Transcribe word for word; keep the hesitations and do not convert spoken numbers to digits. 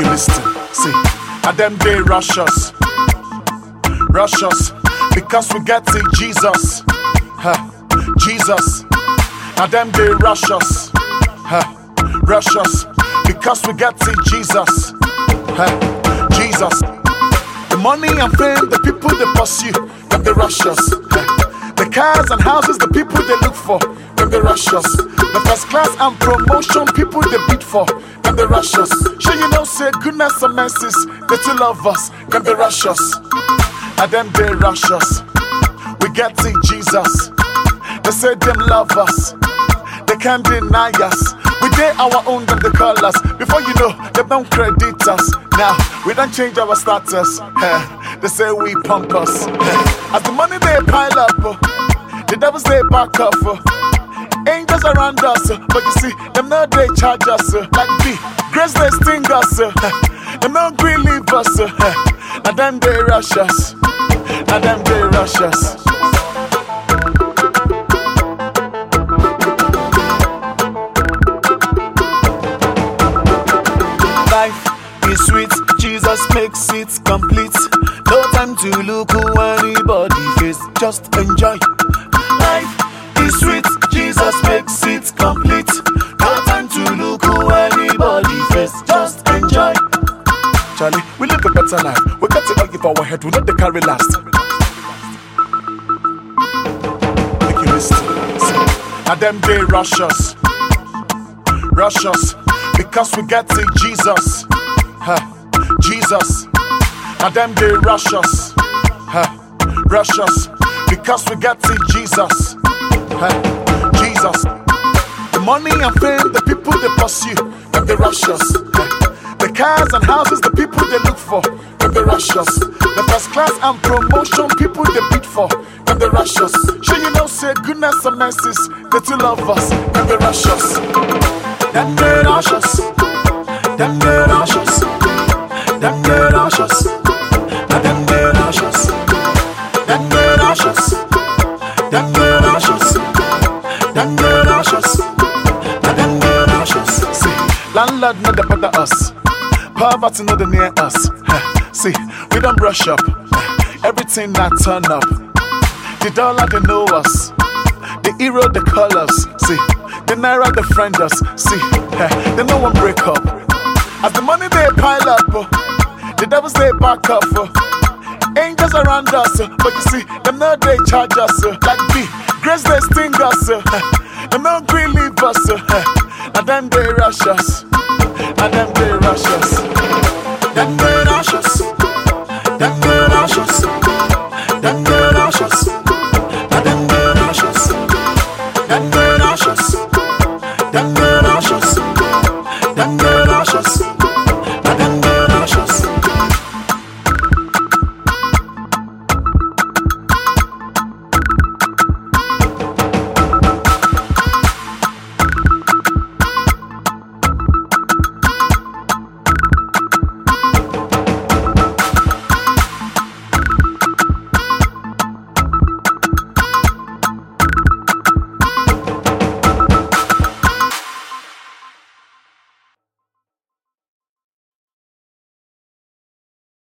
you listen. See, and them they rush us, rush us, because we get to Jesus, huh, Jesus. And them they rush us, huh, rush us, because we get to Jesus, huh, Jesus. The money and fame, the people they pursue, them they rush us, huh. The cars and houses, the people they look for, them they rush us. The first class and promotion, people they beat for, them they rush us. Sure you know, say goodness and mercies, they to love us, them they rush us. And them they rush us. We get to Jesus. They say them love us, they can't deny us. We did our own, them they call us. Before you know, they don't credit us. Now, we don't change our status. Eh, they say we pump us. Eh, as the money they pile up, uh, the devils they back up. Uh, angels around us, uh, but you see, them now they charge us. Uh, like B, grace they sting us. Uh, eh, them now green leave us. Uh, eh, and then they rush us. And then they rush us. Life is sweet, Jesus makes it complete. No time to look who anybody face, just enjoy. Life is sweet, Jesus makes it complete. No time to look who anybody face, just enjoy. Charlie, we live a better life. We got to argue for our head, we let the carry last. Make you listen. And them they rush us, rush us, because we get to Jesus, huh, Jesus. And them they rush us, huh, rush us, because we get to Jesus, huh, Jesus. The money and fame, the people they pursue, them they rush us, huh. The cars and houses, the people they look for, them they rush us. The first class and promotion, people they beat for, them they rush us. Sure you know, say goodness and mercies, they to love us, them they rush us. Them they rush us, them they rush us, them they rush us, and them they rush us, them they rush us, them they rush us, them they rush us, and them they rush us. See, landlord not the bother us, poverty not the near us. See, we don't brush up, everything that turn up. The dollar they know us, the hero the colors. See. The naira they friend us, see, eh, they no one break up. As the money they pile up, uh, the devils they back up. Uh, angels around us, uh, but you see, them now they charge us. Uh, like B, grace they sting us. Uh, eh, them now green leave us. Uh, eh, and then they rush us, and then they rush us.